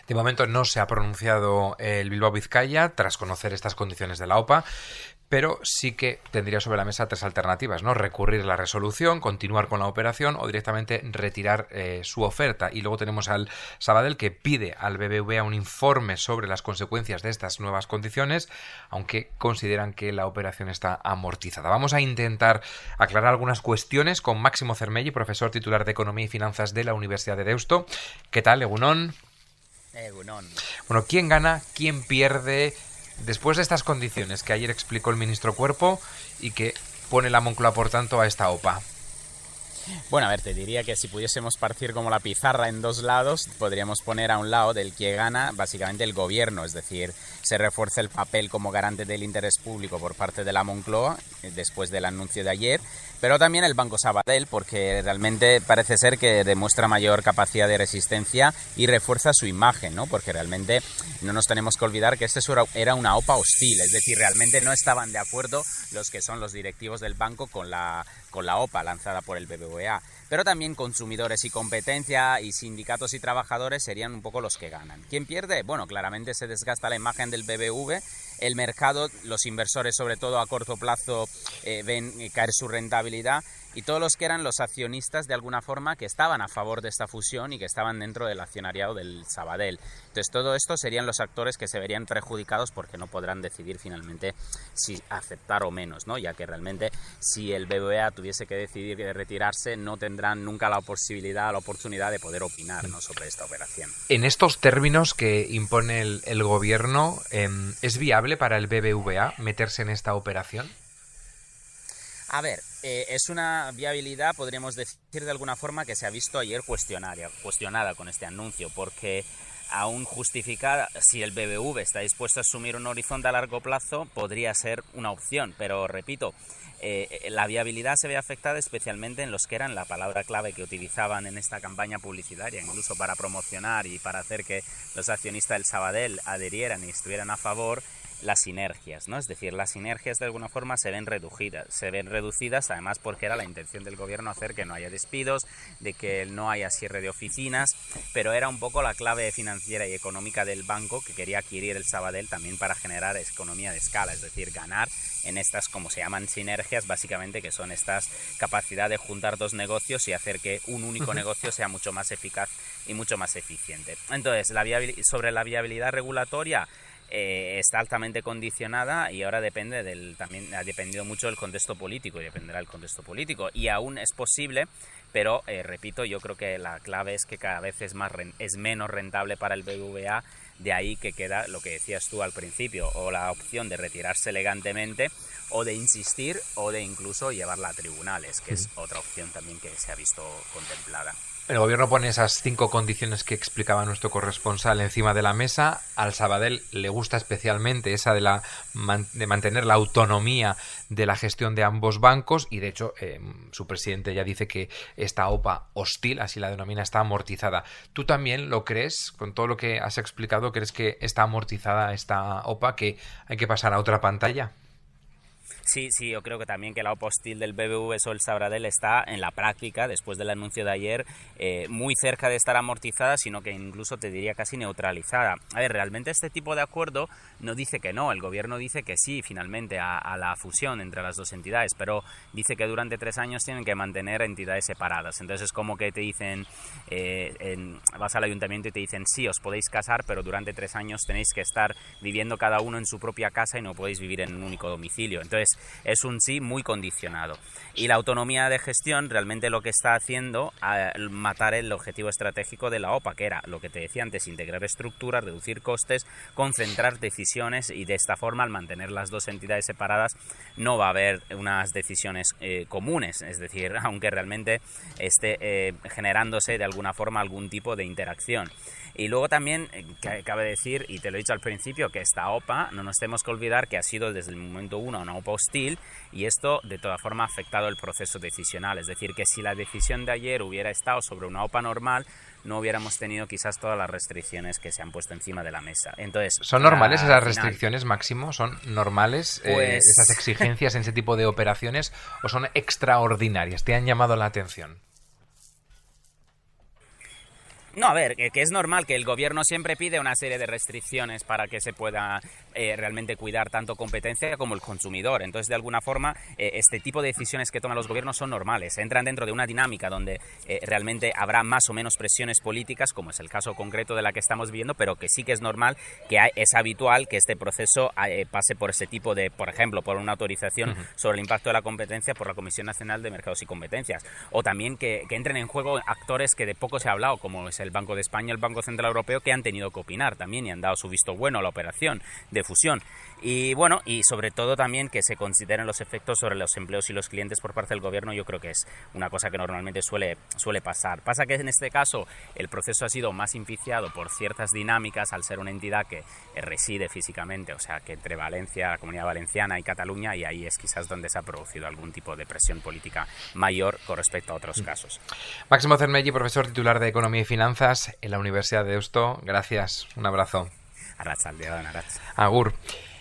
De momento no se ha pronunciado el Bilbao Vizcaya tras conocer estas condiciones de la OPA, pero sí que tendría sobre la mesa tres alternativas, ¿no? Recurrir la resolución, continuar con la operación o directamente retirar su oferta. Y luego tenemos al Sabadell, que pide al BBVA un informe sobre las consecuencias de estas nuevas condiciones, aunque consideran que la operación está amortizada. Vamos a intentar aclarar algunas cuestiones con Máximo Cermelli, profesor titular de Economía y Finanzas de la Universidad de Deusto. ¿Qué tal, Egunon? Egunon. Bueno, ¿quién gana? ¿Quién pierde? Después de estas condiciones que ayer explicó el ministro Cuerpo y que pone la Moncloa, por tanto, a esta OPA. Bueno, a ver, te diría que si pudiésemos partir como la pizarra en dos lados, podríamos poner a un lado del que gana básicamente el gobierno, es decir, se refuerza el papel como garante del interés público por parte de la Moncloa después del anuncio de ayer, pero también el Banco Sabadell, porque realmente parece ser que demuestra mayor capacidad de resistencia y refuerza su imagen, ¿no? Porque realmente no nos tenemos que olvidar que este era una OPA hostil, es decir, realmente no estaban de acuerdo los que son los directivos del banco con la OPA lanzada por el BBVA. Pero también consumidores y competencia y sindicatos y trabajadores serían un poco los que ganan. ¿Quién pierde? Bueno, claramente se desgasta la imagen del BBV, el mercado, los inversores sobre todo a corto plazo ven caer su rentabilidad y todos los que eran los accionistas de alguna forma que estaban a favor de esta fusión y que estaban dentro del accionariado del Sabadell. Entonces todo esto serían los actores que se verían perjudicados porque no podrán decidir finalmente si aceptar o menos, ¿no? Ya que realmente si el BBVA tuviese que decidir retirarse no tendrán nunca la posibilidad, la oportunidad de poder opinar, ¿no?, sobre esta operación. En estos términos que impone el gobierno, ¿es viable para el BBVA meterse en esta operación? A ver, es una viabilidad, podríamos decir de alguna forma, que se ha visto ayer cuestionada con este anuncio, porque aún justificada, si el BBV está dispuesto a asumir un horizonte a largo plazo, podría ser una opción, pero repito, la viabilidad se ve afectada especialmente en los que eran la palabra clave que utilizaban en esta campaña publicitaria, incluso para promocionar y para hacer que los accionistas del Sabadell adherieran y estuvieran a favor, las sinergias, ¿no? Es decir, las sinergias de alguna forma se ven reducidas además porque era la intención del gobierno hacer que no haya despidos, de que no haya cierre de oficinas, pero era un poco la clave financiera y económica del banco que quería adquirir el Sabadell también para generar economía de escala, es decir, ganar en estas, como se llaman, sinergias, básicamente, que son estas capacidad de juntar dos negocios y hacer que un único negocio sea mucho más eficaz y mucho más eficiente. Entonces, sobre la viabilidad regulatoria, está altamente condicionada y ahora también ha dependido mucho del contexto político y dependerá del contexto político y aún es posible, pero repito, yo creo que la clave es que cada vez es menos rentable para el BBVA, de ahí que queda lo que decías tú al principio, o la opción de retirarse elegantemente o de insistir o de incluso llevarla a tribunales, que es otra opción también que se ha visto contemplada. El gobierno pone esas 5 condiciones que explicaba nuestro corresponsal encima de la mesa. Al Sabadell le gusta especialmente esa de mantener la autonomía de la gestión de ambos bancos y, de hecho, su presidente ya dice que esta OPA hostil, así la denomina, está amortizada. ¿Tú también lo crees? Con todo lo que has explicado, ¿crees que está amortizada esta OPA, que hay que pasar a otra pantalla? Sí, yo creo que también que la OPA hostil del BBV o el Sabadell está en la práctica, después del anuncio de ayer, muy cerca de estar amortizada, sino que incluso te diría casi neutralizada. A ver, realmente este tipo de acuerdo no dice que no, el gobierno dice que sí, finalmente, a la fusión entre las dos entidades, pero dice que durante 3 años tienen que mantener entidades separadas. Entonces es como que te dicen, vas al ayuntamiento y te dicen, sí, os podéis casar, pero durante 3 años tenéis que estar viviendo cada uno en su propia casa y no podéis vivir en un único domicilio. Entonces, es un sí muy condicionado. Y la autonomía de gestión realmente lo que está haciendo es matar el objetivo estratégico de la OPA, que era lo que te decía antes, integrar estructuras, reducir costes, concentrar decisiones y de esta forma, al mantener las dos entidades separadas, no va a haber unas decisiones comunes, es decir, aunque realmente esté generándose de alguna forma algún tipo de interacción. Y luego también cabe decir, y te lo he dicho al principio, que esta OPA, no nos tenemos que olvidar que ha sido desde el momento 1 una OPA hostil y esto de toda forma ha afectado el proceso decisional. Es decir, que si la decisión de ayer hubiera estado sobre una OPA normal, no hubiéramos tenido quizás todas las restricciones que se han puesto encima de la mesa. Entonces, ¿son normales esas restricciones, Máximo? ¿Son normales esas exigencias en ese tipo de operaciones o son extraordinarias? ¿Te han llamado la atención? No, a ver, que es normal que el gobierno siempre pide una serie de restricciones para que se pueda realmente cuidar tanto competencia como el consumidor. Entonces, de alguna forma, este tipo de decisiones que toman los gobiernos son normales. Entran dentro de una dinámica donde realmente habrá más o menos presiones políticas, como es el caso concreto de la que estamos viendo, pero que sí que es normal, es habitual que este proceso pase por ese tipo de, por ejemplo, por una autorización sobre el impacto de la competencia por la Comisión Nacional de Mercados y Competencias. O también que entren en juego actores que de poco se ha hablado, como es el Banco de España, el Banco Central Europeo, que han tenido que opinar también y han dado su visto bueno a la operación de fusión. Y bueno, y sobre todo también que se consideren los efectos sobre los empleos y los clientes por parte del gobierno. Yo creo que es una cosa que normalmente suele pasar. Pasa que en este caso el proceso ha sido más inficiado por ciertas dinámicas al ser una entidad que reside físicamente, o sea que entre Valencia, la Comunidad Valenciana y Cataluña, y ahí es quizás donde se ha producido algún tipo de presión política mayor con respecto a otros casos. Máximo Cermelli, profesor titular de Economía y Finanzas en la Universidad de Deusto. Gracias, un abrazo. Arratsaldeon, Arratz. Agur.